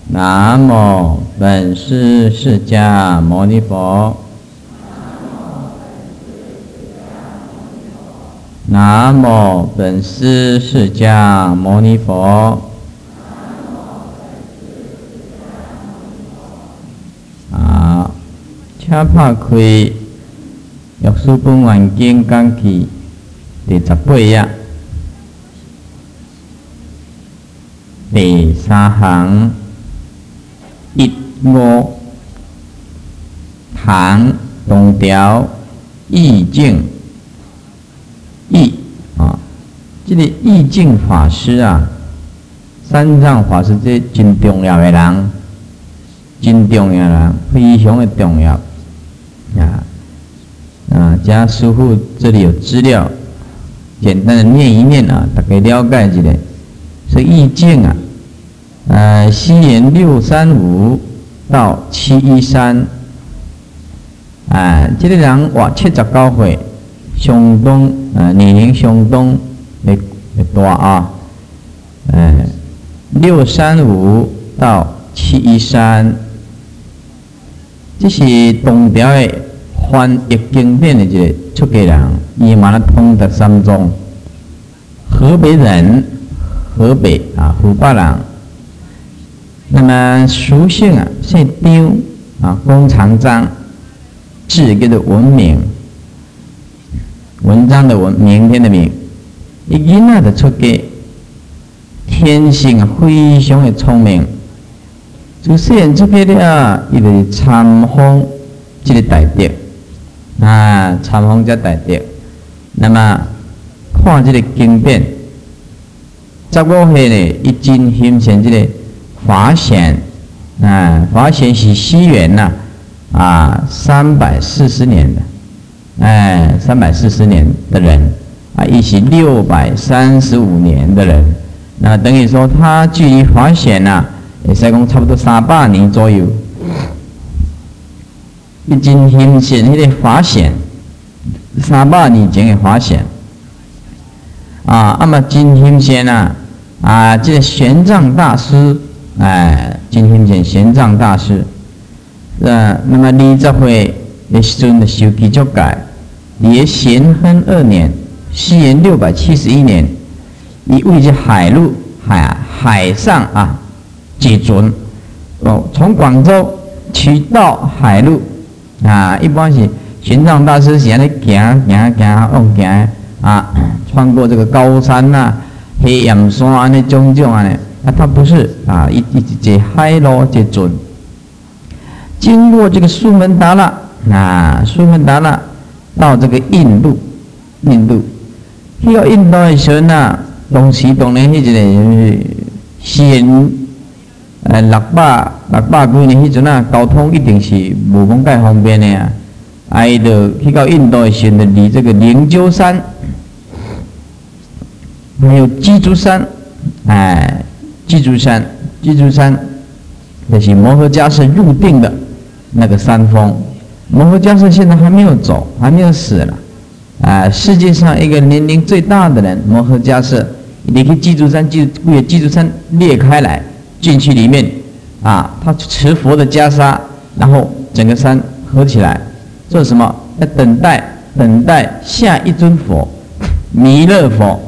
南无本师释迦牟尼佛。南无本师释迦牟尼佛。好，请拍开《药师本愿经》讲起第18页第3行1、5唐东条义净义啊，这个义净法师啊，三藏法师这真重要的人，真重要的人，非常的重要加师父这里有资料，简单的念一念啊，大概了解一下。所以义净啊，西元635到713，这个人活79岁，相当年龄相当的大啊，635到713，这是东条的翻译经典的一个出家人，伊嘛咧通达三宗，河北人，河北湖北人。那么俗姓姓张弓长张，字叫做文明，文章的文，明天的明。伊囡仔就出家，天性非常的聪明。从细汉出家了，伊就是参访这个大德参访这大德。那么看这个经典，15岁呢，伊真欣赏这个法显法显是西元340年的，340年的人伊是635年的人，那等于说他距离法显会使讲差不多300年左右。伊真欣赏迄个法显，300年前的法显嘛真欣赏这个玄奘大师。真欣赏玄奘大师，那么20岁的时阵就受基足戒，伫咸亨2年，西元671年，伊为这海上解准，从广州取到海路一般是玄奘大师是安尼行穿过这个高山黑岩山安尼种安尼。他不是一直在海路在准，经过这个苏门答腊到这个印度，去到印度的时候当时当年迄个西元600几年迄阵交通一定是无讲介方便的伊就去到印度的时候，离这个灵鹫山还有鸡足山鸡足山就是摩诃迦叶入定的那个山峰。摩诃迦叶现在还没有走，还没有死了。世界上一个年龄最大的人，摩诃迦叶，你可以鸡足山，鸡足山裂开来进去里面他持佛的袈裟，然后整个山合起来，做什么？要等待下一尊佛，弥勒佛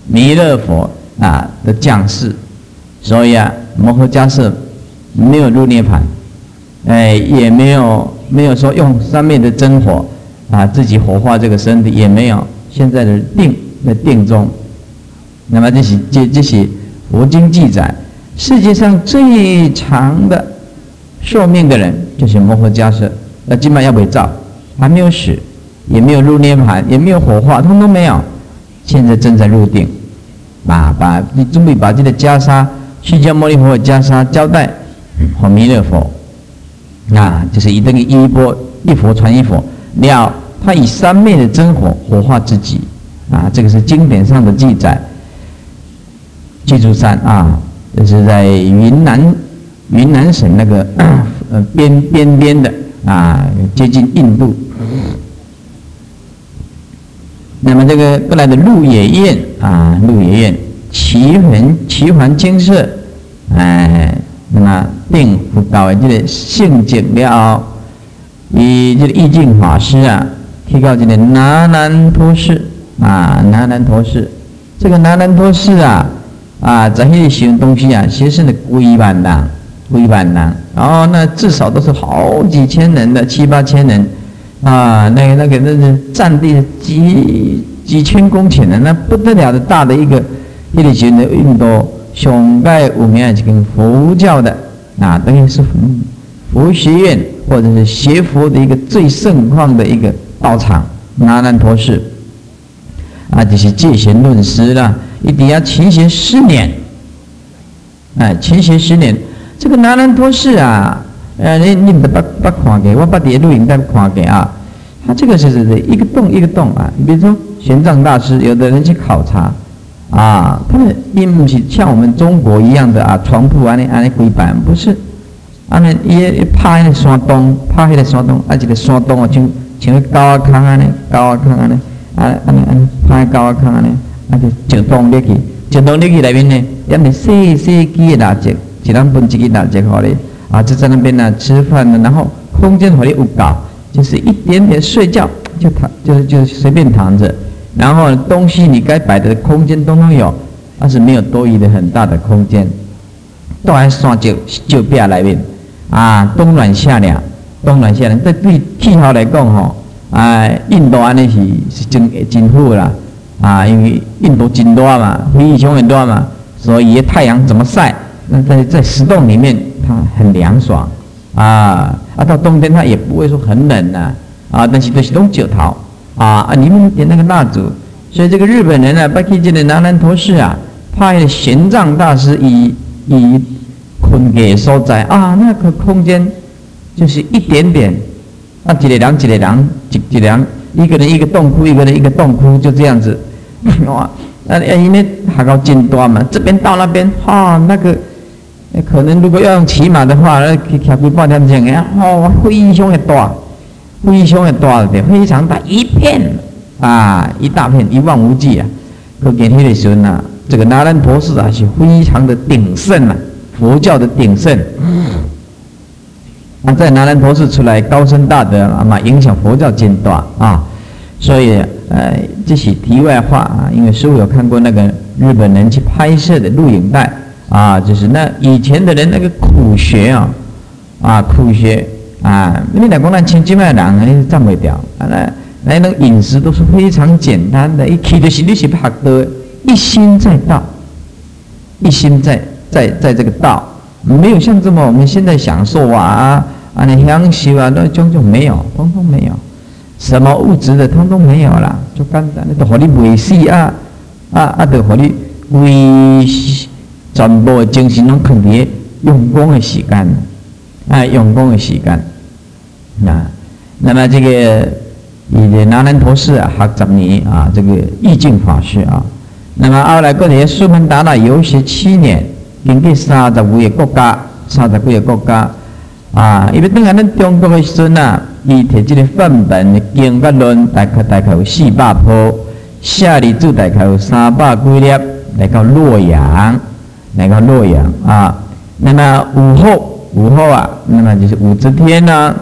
的降世。所以摩诃迦叶没有入涅槃，也没有说用上面的真火自己火化这个身体，也没有。现在的定中，那么这是佛经记载，世界上最长的寿命的人就是摩诃迦叶。那今晚要伪造，还没有死，也没有入涅槃，也没有火化，通通没有。现在正在入定，你准备把这个袈裟。释迦牟尼佛的袈裟交代和弥勒佛，就是以这个一佛传一佛了，他以三昧的真火火化自己这个是经典上的记载。鸡足山这是在云南省那个边的接近印度。那么这个过来的鹿野苑，鹿野苑奇环精舍， 那定佛教的这个性质了后，伊这个义净法师啊，去到这个拿兰陀寺啊，拿兰陀寺，这个拿兰陀寺啊，在那里学东西啊，其实是几万人，然后那至少都是好几千人的，7、8千人啊，那是占地几千公顷的，那不得了的大的一个那里学的印度上盖有名的一个佛教的啊，等于是佛学院或者是学佛的一个最盛况的一个道场，拿兰陀寺啊，就是戒贤论师啦，一定要勤学10年，勤学10年。这个拿兰陀寺啊，你们不看给，我把这录影带看给啊。他这个是一个洞一个洞啊。比如说玄奘大师，有的人去考察啊，他们并不是像我们中国一样的啊，床铺安尼规板，不是，安尼伊拍那山洞，拍那个山洞，这个山洞啊，像个高啊坑安尼，安尼拍高啊坑安尼，就洞入去内面呢，让你细几个垃圾。一人分一个垃圾好嘞啊，就在那边呢吃饭呢，然后空间好哩有搞，就是一点点睡觉就随便躺着，然后东西你该摆的空间都有，但是没有多余的很大的空间，都还算就壁内面啊，冬暖夏凉。这对气候来讲吼，印度安尼是真好啦啊，因为印度真热嘛，非常的热嘛，所以太阳怎么晒？那在石洞里面，它很凉爽到冬天它也不会说很冷但是都是用酒桃里面点那个蜡烛，所以这个日本人啊，把去这个拿兰陀寺啊，派玄奘大师以困给所在那个空间就是一点点一个人一个人一个洞窟，一个人一个洞窟，就这样子哇，因为海高真大嘛，这边到那边那个。可能如果要用骑马的话，骑几半天钟非常的大，非常大一片一大片一望无际可见那个时候呢，这个拿兰陀寺是非常的鼎盛佛教的鼎盛。在拿兰陀寺出来高僧大德影响佛教真大所以这是题外话因为师父有看过那个日本人去拍摄的录影带。就是那以前的人那个苦学苦学你来讲咱像这摆人你站不掉那种饮食都是非常简单的，一去就是你是学道，一心在道，一心在这个道，没有像这么我们现在享受你享受那种就没有，通通没有，什么物质的通通没有啦，就简单的都和你维系就和你维全部的精神拢放在用功的时间，用功的时间。那么这个拿兰陀寺学10年这个义净法师那么后来过来苏门答腊游学7年，经过30几个国家，因为当然咱中国的时阵伊摕这个范本的经甲论，大概有400部，舍利子大概有300几粒，来到洛阳。那么午后那么就是武则天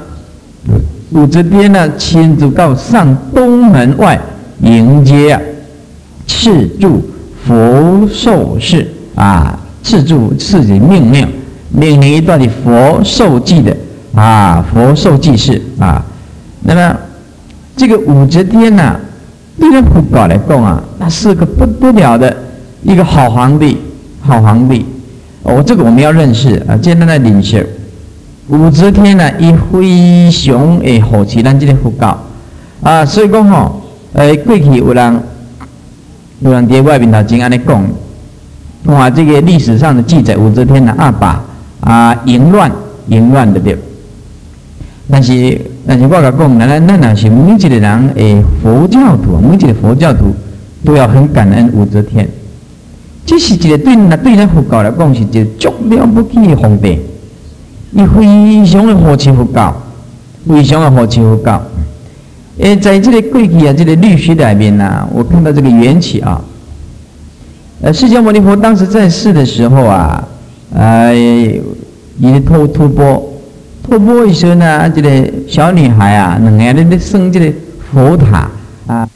亲自到上东门外迎接敕著佛授事敕著是命令一段的佛授记的佛授记事那么这个武则天对于佛教来讲那是个不得了的一个好皇帝。这个我们要认识简单的认识。武则天伊非常会护持咱这个佛教所以讲过去有人在外面头前安尼讲，这个历史上的记载，武则天淫乱对不对？但是我甲讲，咱若是每一个人佛教徒，每一个佛教徒都要很感恩武则天。这是一个对咱佛教来讲是一个足了不起的皇帝，伊非常的护持佛教，在这个过去这个律学里面我看到这个缘起释迦牟尼佛当时在世的时候伊咧吐蕃的时候呢，这个小女孩啊，两个人咧升这个佛塔啊。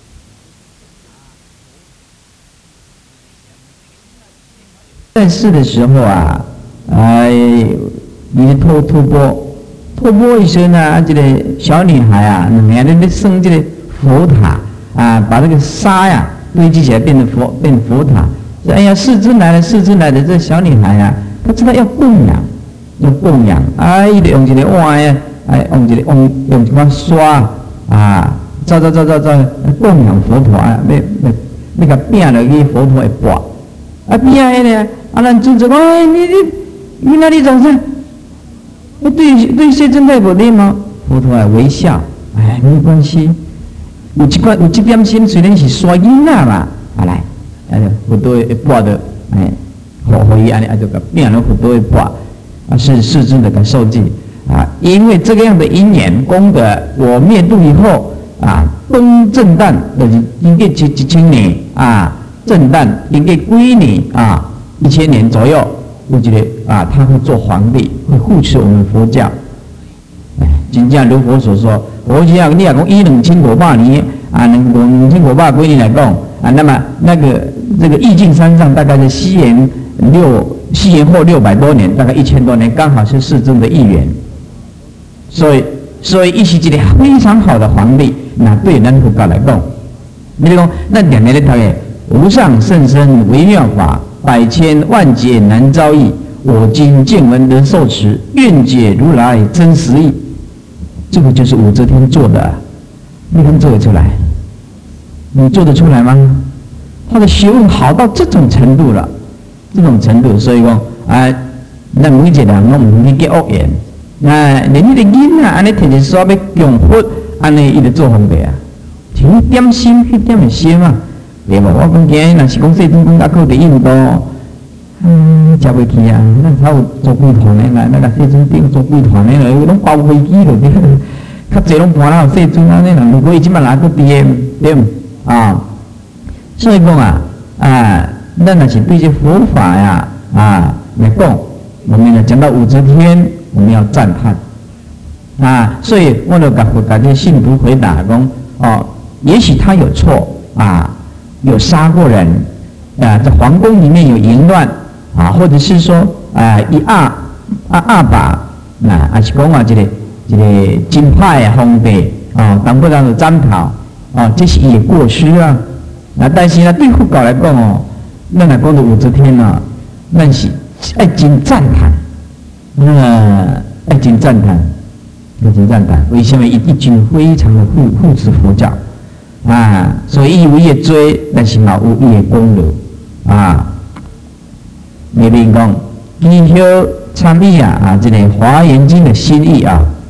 在世的时候啊，伊咧吐蕃的时候呢，这个小女孩啊，两个人咧升这个佛塔啊，把这个沙呀堆积起来，变佛塔。哎呀，世尊来了，这小女孩啊，她知道要供养，伊就用一个碗呀，用一块刷啊，照供养佛陀啊，要甲饼落去佛陀会拔，啊饼迄个，咱尊者讲，你哪里长生？对世尊太无礼貌，佛陀还微笑，没关系，有这点心，虽然是刷囡仔嘛，来。佛陀会拔的，互伊安尼就甲变了佛陀会拔，是世尊的个受记啊。因为这个样的因缘功德，我灭度以后啊，崩正旦就是应该1000年啊，正旦应该归你啊，1000年左右，我觉得啊，他会做皇帝，会护持我们佛教。真正如佛所说，佛教你若讲以2500年啊，2500几年来讲啊，那么这个意境山上大概是西元后600多年，大概1000多年，刚好是世尊的一元，所以伊是一个非常好的皇帝。那对咱佛教来讲，你讲咱两年咧读的无上甚深微妙法，百千万劫难遭遇，我今见闻得受持，愿解如来真实义。这个就是武则天做的，你能做得出来？你做得出来吗？他的学问好到这种程度了，所以讲咱每一个人拢唔去结恶缘，连迄个囡仔安尼摕一刷要供佛，安尼伊就做皇帝啊，就一点心，一点心嘛，对无？我讲今日若是讲世尊讲甲靠伫印度，食袂起啊，咱才有做几团的啦，咱甲世尊顶做几团的啦，拢包飞机落去，较济拢搬到世尊安尼啦。如果伊即摆哪个对啊？所以讲咱若是对这佛法呀来讲，我们呢讲到武则天，我们要赞叹所以我就甲这信徒回答讲也许他有错有杀过人在皇宫里面有淫乱或者是说一恶霸还是讲这个真歹的皇帝当不当就斩头这是伊的过失啊。但是呢，对佛教来讲咱来讲到武则天咱是爱真赞叹，爱真赞叹。为什么一经非常的护持佛教所以伊有伊的罪，但是嘛有伊的功劳里面讲，伊许参与这个《华严经》的心意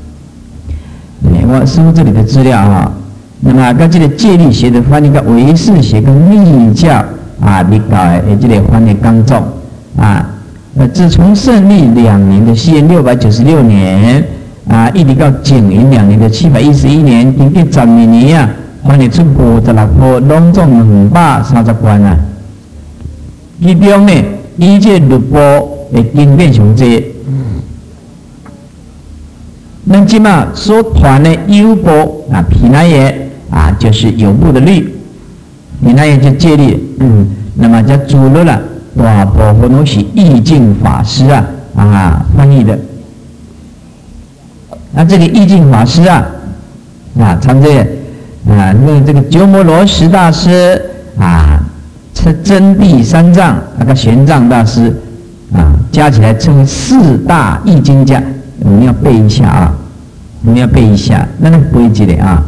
我师父这里的资料那么跟这个戒律学的翻译跟唯识学跟密教密教的这个翻译刚重自从胜利2年的西元696年一直到景寅2年的711年，经过12年翻译出56部，拢总230卷其中呢，以这6部的经典上济。咱即马所传的有部毗那耶就是有部的律，毗那耶就戒律，那么这主律了，大部分都是义净法师翻译的。这个义净法师参这这个鸠摩罗什大师真谛三藏跟玄奘大师加起来称为4大义经家。我们要背一下那背一个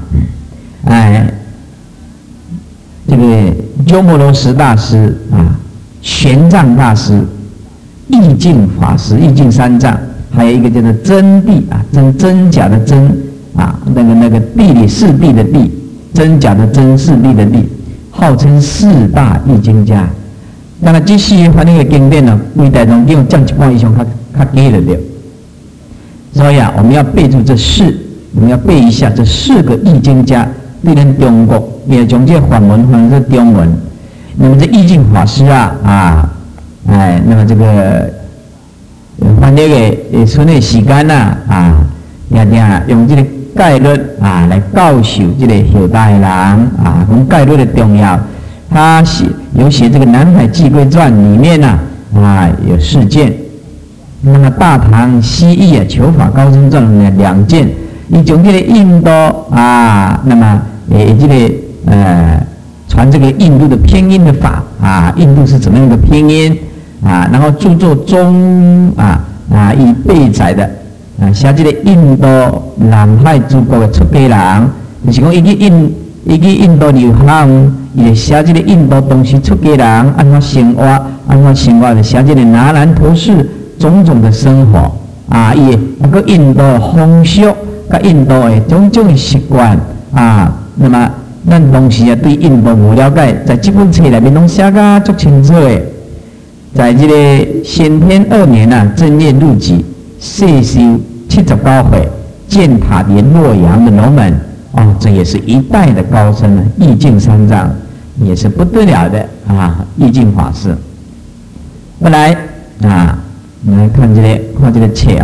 这个鸠摩罗什大师玄奘大师、义净法师、义净三藏，还有一个叫做真谛真假的真那个地理四谛的谛，真假的真四谛的谛，号称4大义经家。那么这4翻译的经典为大众经占一半以上较低的了。所以我们要背住我们要背一下这4个义经家，对咱中国也从这梵文翻成中文。那么这义净法师那么这个翻译的剩的时间呐定定用这个戒律来教授这个后代的人讲戒律的重要。他写这个《南海寄归传》里面有4件。那么《大唐西域求法高僧传》2件，伊从这个印度那么这个传这个印度的拼音的法印度是怎么样的拼音然后著作中以备载的写这个印度南海诸国的出家人，就是讲伊去印度留学，伊就写这个印度当时出家人安怎生活，就写这个拿兰陀寺种种的生活伊个印度风俗，甲印度的种种的习惯那么咱当时对印度无了解，在这本册内面拢写甲足清楚的。在这个先天2年正月入籍，世修79回，建塔连洛阳的龙门这也是一代的高僧意境三藏也是不得了的意境法师。后来我们来看这个册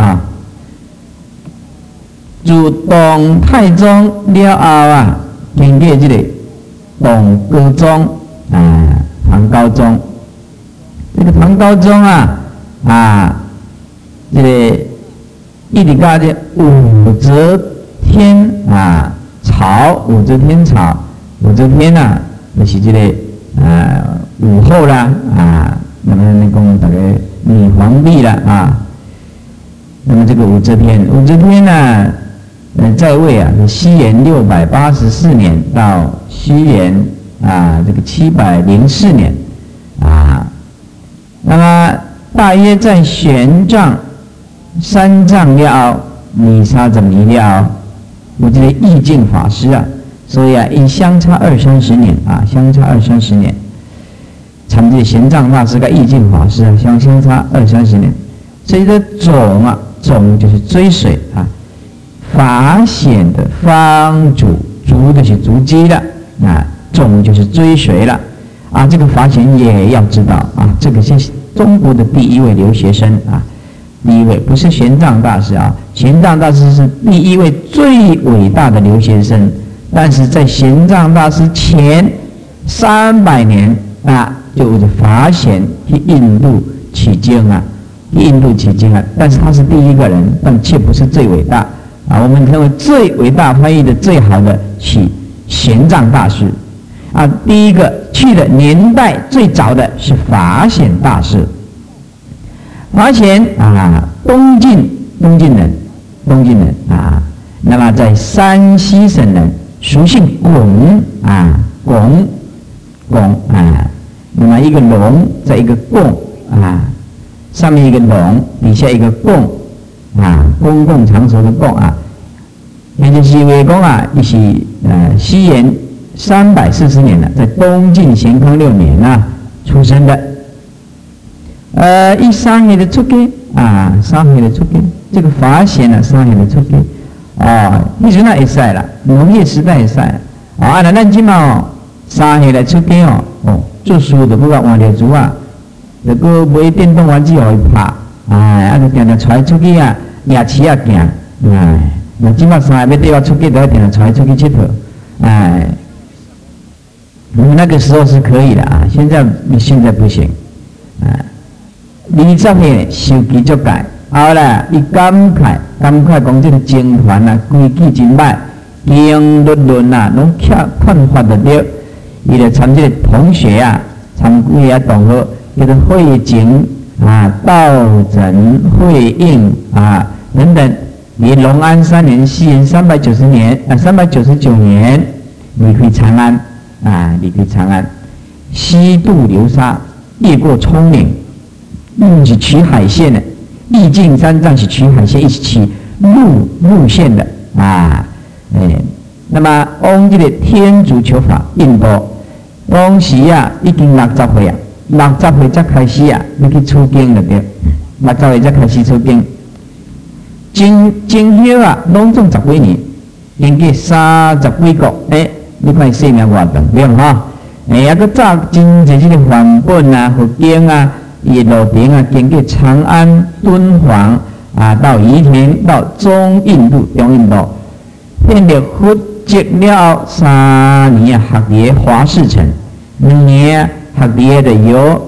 自唐太宗了后经过这个唐高宗唐高宗，这个唐高宗这个一直到这武则天朝，武则天朝，武则天就是这个武后啦那么讲大概女皇帝啦那么这个武则天在位是西元684年到西元这个704年那么大约在玄奘3藏了后，23年了后，有这个意境法师所以因相差20-30年相差20-30年。参这玄奘大师跟意境法师相差20-30年，所以这种就是追随法显的方主，足就是足迹了种就是追随了这个法显也要知道这个是中国的第1位留学生第1位不是玄奘大师玄奘大师是第1位最伟大的留学生，但是在玄奘大师前300年就法显去印度取经但是他是第1个人，但却不是最伟大我们认为最伟大翻译的最好的是玄奘大师第1个去的年代最早的是法显大师。法显东晋人那么在山西省人，俗姓龚那么一个龙在一个贡上面一个龙，底下一个贡公共场所的贡也就是为讲也是西元340年了，在东晋咸康6年出生的。一3岁的出家3岁的出家，这个法显3岁的出家那时候会使啦，农业时代会使那咱今嘛3岁来出家做事就不要换条竹就搁买电动玩具互伊拍就定定带出去夜市行那今嘛3岁要对我出家，就要定定带出去佚佗那个时候是可以的现在不行20岁受记足戒后来伊感慨讲这个僧团规矩真歹，经律论拢看法得到，伊就参这个同学参几个同学叫做慧景道真、慧应等等。于隆安3年西元399年离开长安，西渡流沙，越过葱岭，是取海线的。意境三藏是取海线，一起取路线的那么往这个天竺求法，印度当时已经60岁60岁才开始要去出经了对，60岁才开始出经。经修拢总10几年，经过30几国，你看生命偌长对哈？还佫造真侪这个梵本佛经伊路程啊，经过长安、敦煌啊，到宜田，到中印度、遍历佛籍了3年啊，学业华氏城，2年学业的有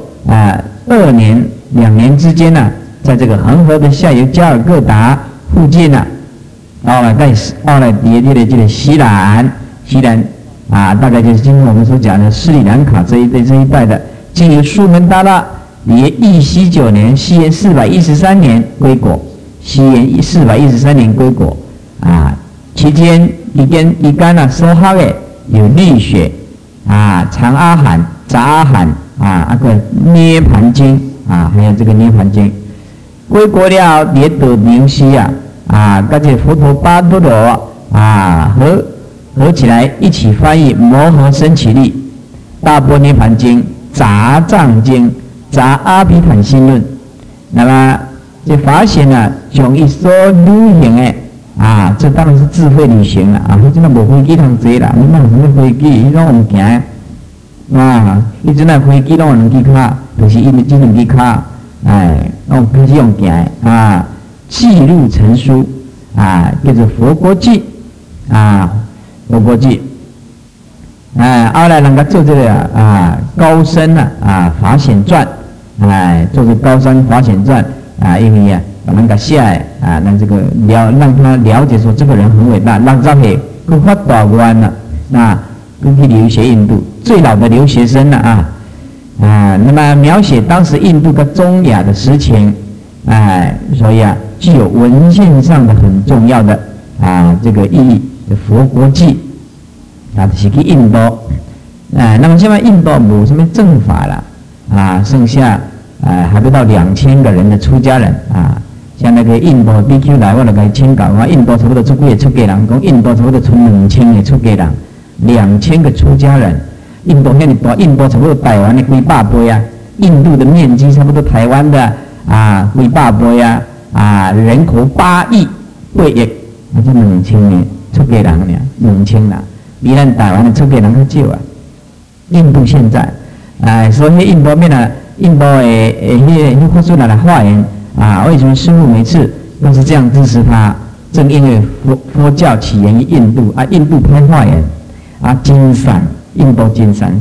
2年2年之间呢，在这个恒河的下游加尔各答附近呢，后来这个西兰啊，大概就是今天我们所讲的斯里兰卡这一带的，经由苏门答腊，也义熙9年，西元413年归国。西元413年归国啊，期间一干啊所学的有律学啊、长阿含、杂阿含啊，个涅盘经啊，还有这个涅盘经。归国了，也得名师啊，跟这佛陀巴多罗啊合起来一起翻译《摩诃僧祇力》《大般涅盘经》《杂藏经》《杂阿毗昙心论》。那么这法显呢，从一所旅行的啊，这当然是自费旅行了啊，你真的无飞机通坐啦，你哪有什么飞机？你拢唔行啊？你真的飞机拢用2支卡，就是因为这2支卡，用开始用行啊，记录成书啊，叫做《佛国记》啊。佛国记，后来人家做这个高僧法显传，做这高僧法显传因为把人家写让这个让他了解说这个人很伟大，让这些更发达湾了，跟去留学印度最老的留学生了那么描写当时印度跟中亚的实情，所以具有文献上的很重要的这个意义。佛国记就是去印度那么现在印度没什么正法了剩下还不到2000个人的出家人像那个印度 BQ 来我就给请教印度差不多出家人，讲印度差不多出2000个出家人，2000个出家人，印度那么大，印度差不多台湾的几百倍印度的面积差不多台湾的几百倍人口8亿8亿，这2000呢。出家人呢，2000啦，比咱台湾的出家人较少印度现在，所以印度面印度的发出来的话言为什么师父每次都是这样支持他？正因为佛教起源于印度印度派话言真善，印度真善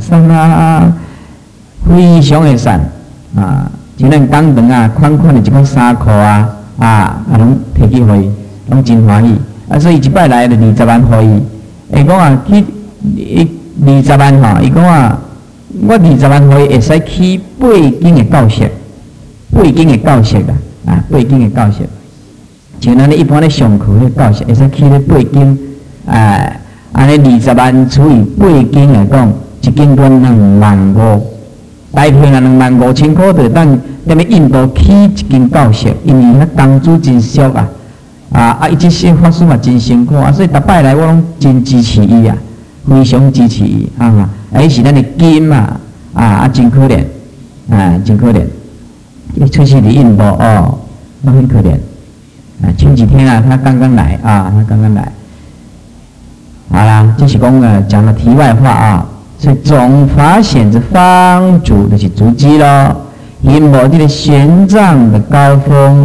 非常的善就咱讲堂宽宽的一款衫裤拢摕去互伊，拢真欢喜。所以一摆来就20万互伊，伊讲去20万伊讲我20万互伊会使去8间的教室，8间的教室8间的教室，像咱一般咧上课迄教室会使去咧8间，安尼20万除以8间来讲，一间端25000，大片25000块就当踮咧印度起一间教室，因为遐工资真俗伊这些法师嘛真辛苦所以逐摆来我拢真支持伊非常支持伊伊是咱的金真可怜真可怜，伊出世伫印度很可怜前几天他刚刚来他刚刚来，好啦，这是讲了题外话所以总法显之方主就是足迹咯，因无这个玄奘的高峰。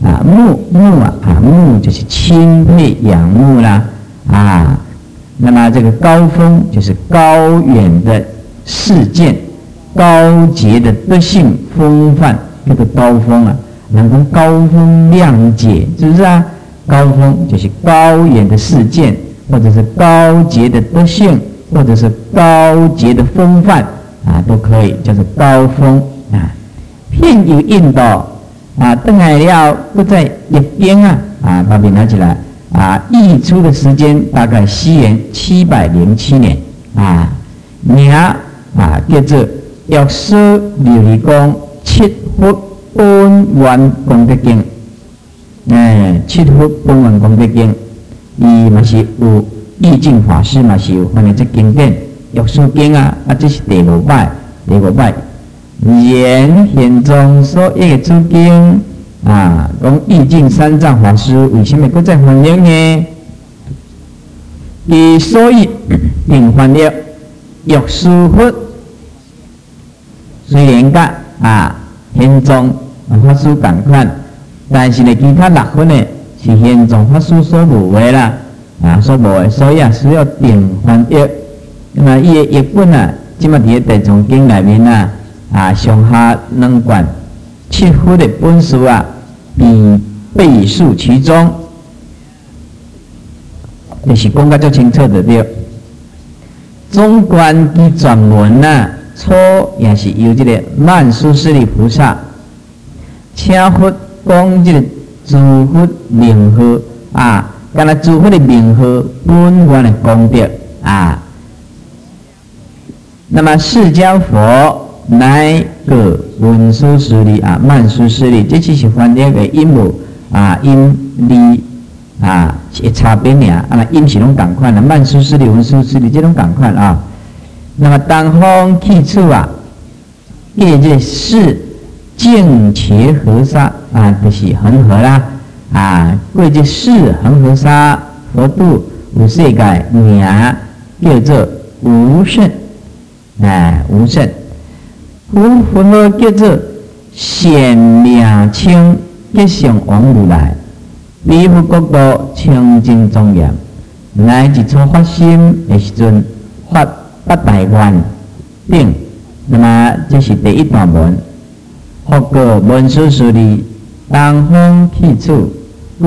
慕就是钦佩仰慕啦那么这个高峰就是高远的事件，高洁的德性风范，叫做高峰能够高风亮节，是不是高峰就是高远的事件，或者是高洁的德性，或者是高洁的风范都可以叫做高峰遍游印度登来了不在一边把笔拿起来译出的时间大概西元707年名叫做药师琉璃光7佛本愿功德经7佛本愿功德经，伊嘛是有义净法师嘛是有翻译这经典药师经这是第5摆严显宗所译的诸经讲义净三藏法师为什么搁再翻译呢？伊所以并翻译药师佛，虽然甲玄奘法师同款，但是呢，其他6分呢是玄奘法师所无的啦，所无的，所以需要定翻译。那么伊的译本即马伫地藏经内面上下2卷7分的本事比背述其中，就是讲甲足清楚的对。总观其全文初也是由这个曼殊室利菩萨请佛讲这个诸佛名号敢若诸佛的名号本愿的功德那么释迦佛乃个文殊师利曼殊师利，这只是翻译的音母音利是差别尔音是拢同款曼殊师利、文殊师利这种同款那么东方起处业这是净伽河沙就是恒河啦过这是恒河沙佛度有世界名叫做无胜无胜，佛号叫做显名清吉祥王如来，彼佛国度清净庄严，乃至初发心的时阵发8大愿顶。那么这是第1段文，佛告文殊师利，东方起处过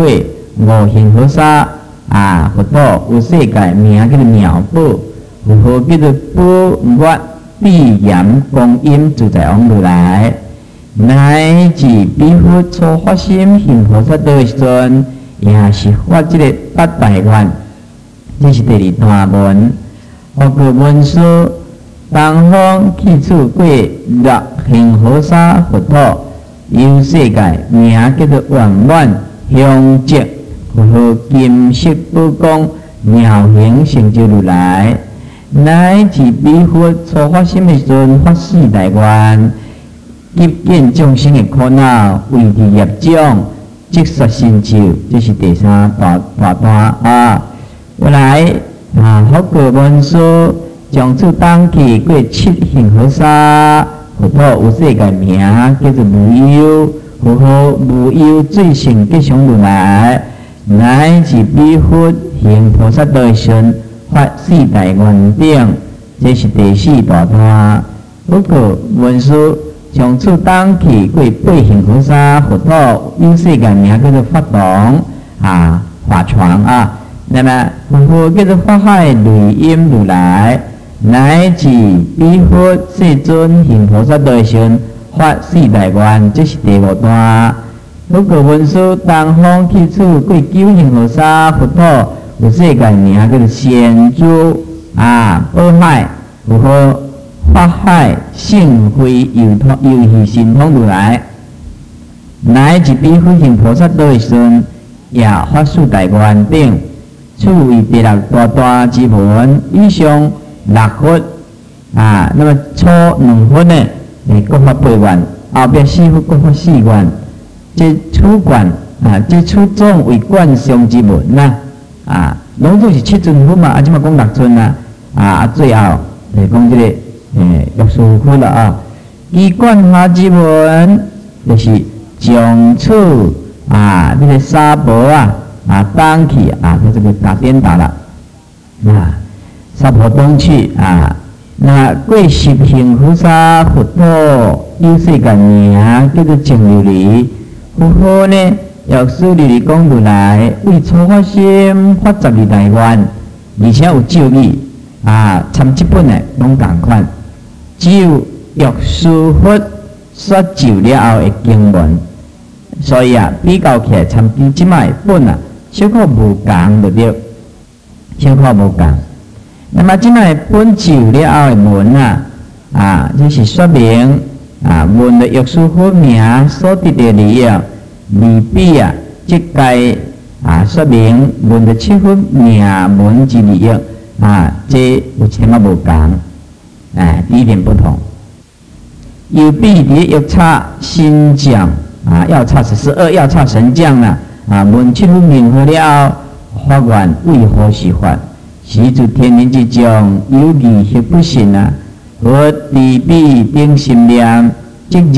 5行河沙佛道有世界名叫做妙宝，佛号叫做宝月碧岩光阴自在王如来，乃至彼佛初发心行菩萨道的时阵，也是发这个8大愿。这是第2段文，佛告文殊，东方起处过6行河沙佛道有世界名叫做圆满香积，佛号金色宝光妙行成就如来，乃至彼佛初发心的时阵发4大愿，急见众生的苦恼，为治业障，即说成就。这是第3大段原来佛告文殊，从此当去过7行河沙佛道有世界名叫做无忧，佛号无忧最胜吉祥如来，乃至彼佛行菩萨道的时阵发4大愿顶。这是第4大段。佛告文殊，从此当去过8行河沙佛道有世界名叫做法堂法床那么佛号叫做法海雷音如来，乃至彼佛世尊行菩萨道的时阵发4大愿。这是第5段。佛告文殊，东方起处过9行河沙佛道有世界名叫做显珠宝海，佛号法海性非游戏神通如来，乃至彼佛行菩萨道的时阵也发4大愿顶。此为第6大段之文。以上6佛那么初2佛呢各发8愿，后边4佛各发4愿。这初愿这初种为观相之文拢总是7尊佛嘛，即嘛讲6尊最后讲这个药师佛了以观下之文，就是从此这个沙婆当去他这个打颠倒了沙婆东去那过10行河沙佛道有世界名叫做净琉璃，佛号呢药师琉璃光如来，为初发心发12大愿，而且有咒语参这本的拢同款，只有药师佛所咒了后的经文，所以比较起来参比即卖本小可无共就对，小可无共。那么即卖本咒了后的文这是说明文的药师佛名所得的利益，未必即该说明文的7分名文之利益这有什么无共第一点不同。有必伫药叉新讲药叉12药叉神将文7分名号了发愿为何时发？时至天人之中，有义亦不信佛离彼顶心念，即入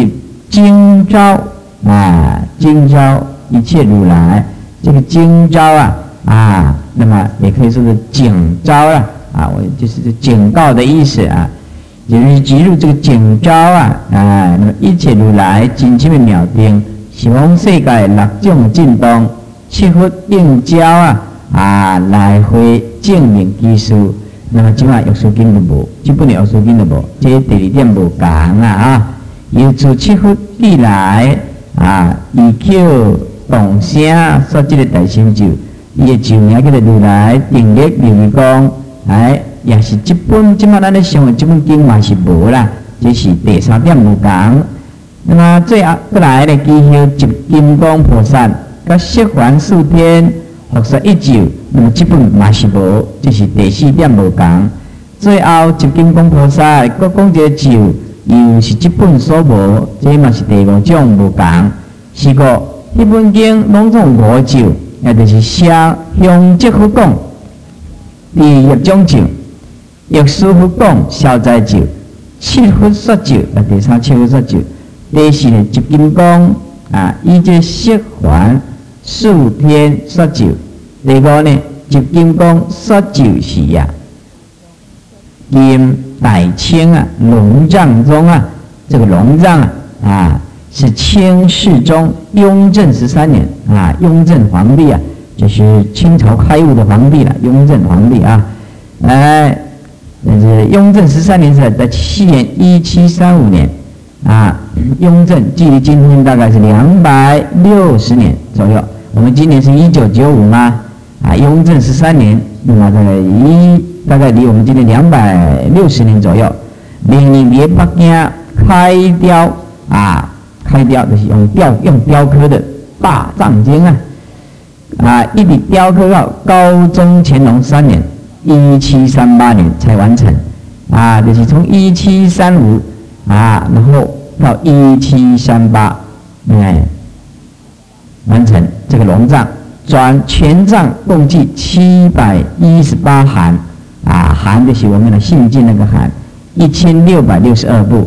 经召啊，经召一切如来，这个经召那么也可以说是警召我就是警告的意思就是即入这个警召那么一切如来真正的妙定，是往世界六种震动，七佛应召来回证明基数。那么今晚药师经都无，基本的药师经都无，这第二点无讲由自七佛以来依靠动声所这个大成就，伊的就名叫做如来定力流光，也是这本即马咱咧上的这本经嘛是无啦，这是第三点无讲。那么最后过来咧，记号集金刚菩萨，甲释梵数天学说一咒，那么这本嘛是无，这是第四点无讲。最后集金刚菩萨各讲一个咒，又是这本所无，这嘛是第五种无讲。是个迄本经拢总五咒，也就是写向即佛讲第一种咒。药师佛讲消灾咒，七佛说咒第三七佛说咒，第四呢集金刚以这释梵数天说咒，第五呢集金刚说咒是因大清龙藏中这个龙藏是清世宗雍正13年雍正皇帝就是清朝开悟的皇帝了，雍正皇帝是雍正13年是在西元1735年雍正距离今天大概是260年左右。我们今年是1995嘛雍正13年，那么大概离我们今天260年左右。明年在北京开雕开雕就是用雕刻的大藏经一直雕刻到高宗乾隆3年1738年才完成就是从1735然后到1738完成这个龙藏。全藏共计718函函就是我们的信经那个函，1662部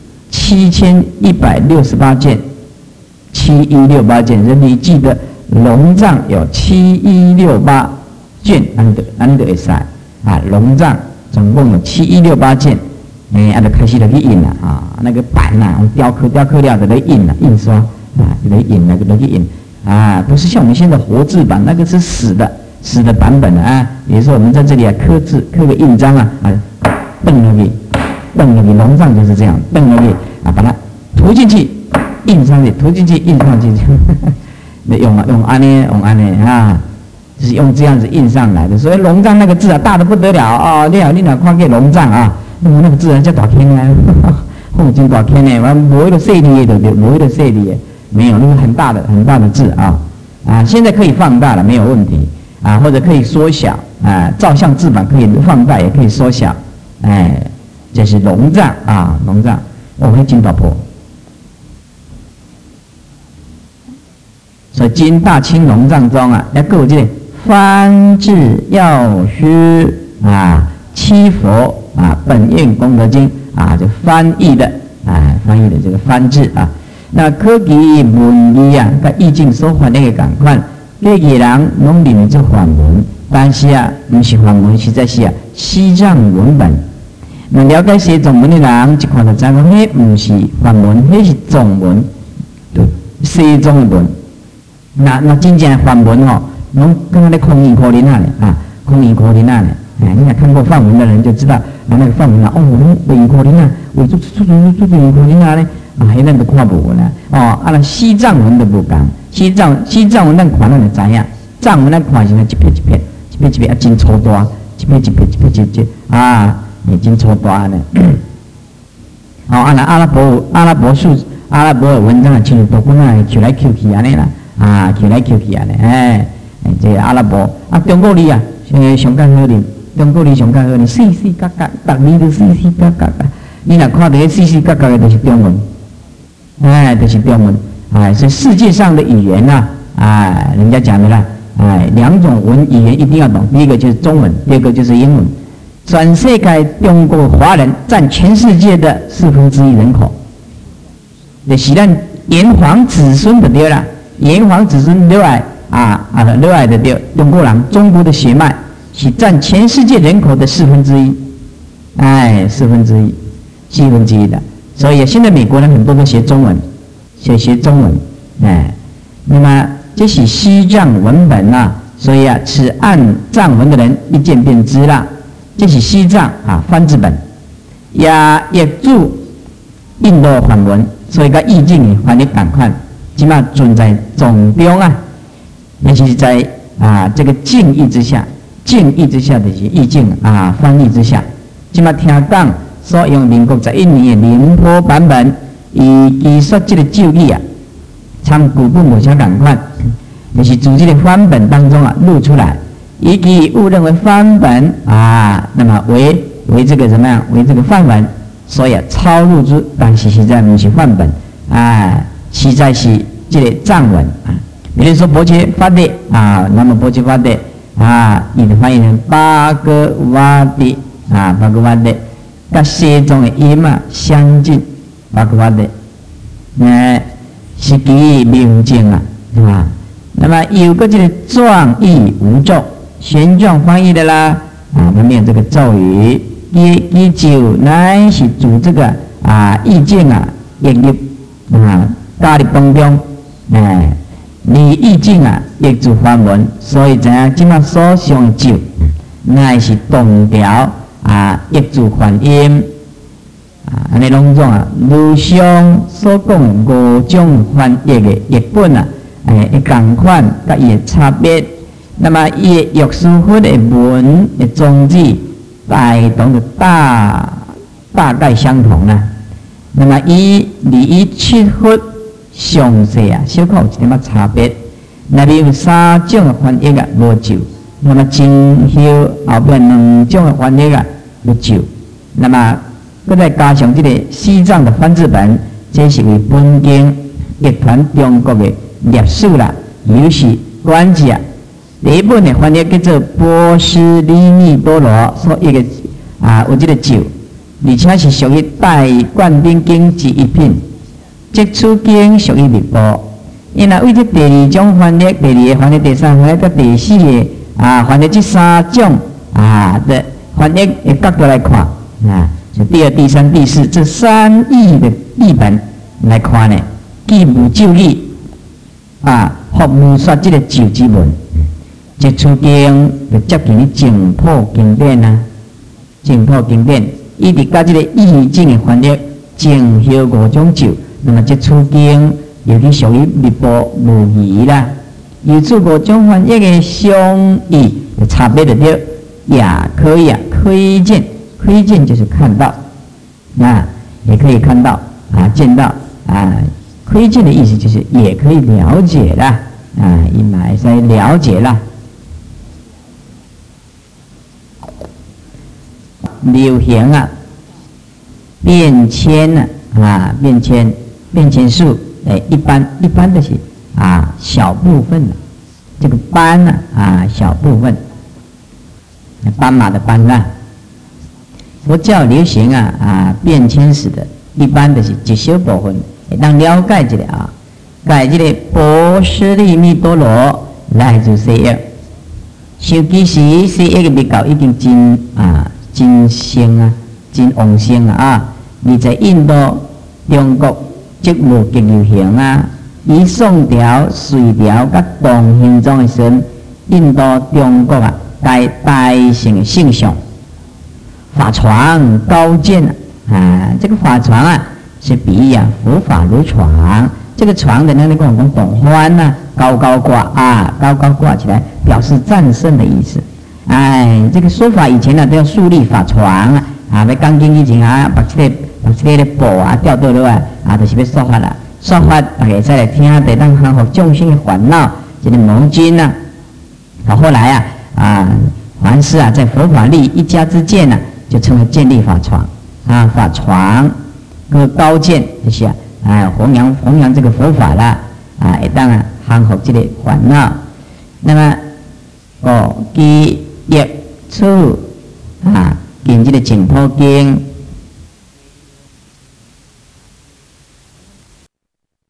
，7168件，7168件。人民记得龙藏有7168卷，安得会使龙藏总共有7168件，就开始就去印了那个版用雕刻料的来印了，印刷就来印那个来去印不是像我们现在活字版，那个是死的版本比如说我们在这里刻字，刻个印章蹬了去，龙藏就是这样，蹬了去把它涂进去，印上去，涂进去，印上去，用安呢就是用这样子印上来的。所以龙藏那个字大得不得了你哪看见龙藏那个字叫大片后真大片呢，无迄个细字的，无迄个细字的。没有那个很大的字现在可以放大了，没有问题或者可以缩小照相字版可以放大，也可以缩小这是龙藏龙藏那真大破。所以今大清龙藏中还有这个翻字药师七佛本愿功德经就翻译的这个翻字那科技文字跟意境所翻那个同款，那个人拢认做梵文，但是不是梵文，实在是西藏文本。那了解西藏文的人一看就知道，那不是梵文，那是藏文，西藏的文。那真正梵文拢刚刚在空印可怜空印可怜你看过梵文的人就知道，那个梵文为可怜为做可怜呢。迄咱都看无啦，西藏文都无讲，西藏文咱看咱就知影，藏文咱看是一片一片真粗大，一片真粗大呢。阿拉伯数阿拉伯的文章像多本Q来 Q 去安尼啦，Q来 Q 去安尼，这个阿拉伯中国字上较好哩，中国字上较好哩，细细格格，逐字都细细格格你若看到迄细细格格的，就是中文。就是中文所以世界上的语言人家讲的啦两种语言一定要懂，第一个就是中文，第二个就是英文。全世界中国华人占全世界的1/4人口，就是咱炎黄子孙的对啦，炎黄子孙留来留来的对，中国人，中国的血脉是占全世界人口的1/4，哎，1/4的。所以现在美国人很多都学中文，学中文，哎，那么这是西藏文本啊，所以啊，此按藏文的人一见便知啦。这是西藏翻字本，也译注印度梵文，所以个意境翻译赶快，起码存在总标啊，尤其是在这个敬意之下的意境翻译之下，起码听讲所用民国11年的宁波版本，伊其实这个咒语啊，参古本无啥赶快，就是从这个翻本当中录出来。以其误认为梵本那么为这个怎么样？为这个梵文，所以抄录之，但是实在不是梵本实在是这个藏文比如说伯切法的那么伯切法的你的翻译成巴格瓦的巴格瓦的，跟西藏的音相近，巴格瓦的，是其名经那么有个这个壮义无咒。玄奘翻译的啦他没有这个咒语，依旧乃是主这个意境译入家里当中，你意境译入梵文，所以怎样？今麦所上咒乃是同调译入梵音安尼拢种如上所讲5种翻译的译本会同款，甲伊的差别。那么以药师佛的文的宗旨大同的大概相同啦。那么以7佛详细小可有一点差别。那边有3种的翻译无就，那么前后后边2种的翻译有就。那么搁再加上这个西藏的翻字本，这是为本经译传中国的历史啦，有是关系第一本的翻译叫做波斯利密多罗所译的有这个咒，而且是属于大灌顶经之一品，即此经属于密部。因为为这第2种翻译、第2个翻译、第3翻译、跟第4个翻译这3种的翻译的角度来看就第2、第3、第4这3译的译本来看呢，既无咒语或无说这个咒之文。这出经就接近于净土经典净土经典，伊伫甲这个意境的翻译前后5种咒，那么这出经尤其属于密部无疑啦。有此5种翻译的相异的差别的对，也可以窥见就是看到也可以看到见到窥见的意思就是也可以了解啦伊嘛会使了解啦。流行变迁变迁数一般的是小部分这个斑小部分斑马的斑佛教流行变迁史的一般的是一小部分，当了解一下解这个波斯利密多罗来自西域，尤其是西域的密教已经真盛真旺盛你在印度、中国植物极流行以宋朝、隋朝甲唐玄宗的时阵，印度、中国大乘圣上法床高见这个法床是比喻佛法如床，这个床的那个讲懂欢高高挂起来，表示战胜的意思。这个说法以前都要树立法床要讲经以前把这个布吊倒落就是要说法啦。说法大家再来听得当康复众生的烦恼，这个毛巾后来凡是在佛法利一家之见就称为建立法床法床个高见就是弘扬这个佛法啦会当康复这个烦恼。那么其译出近这个净土经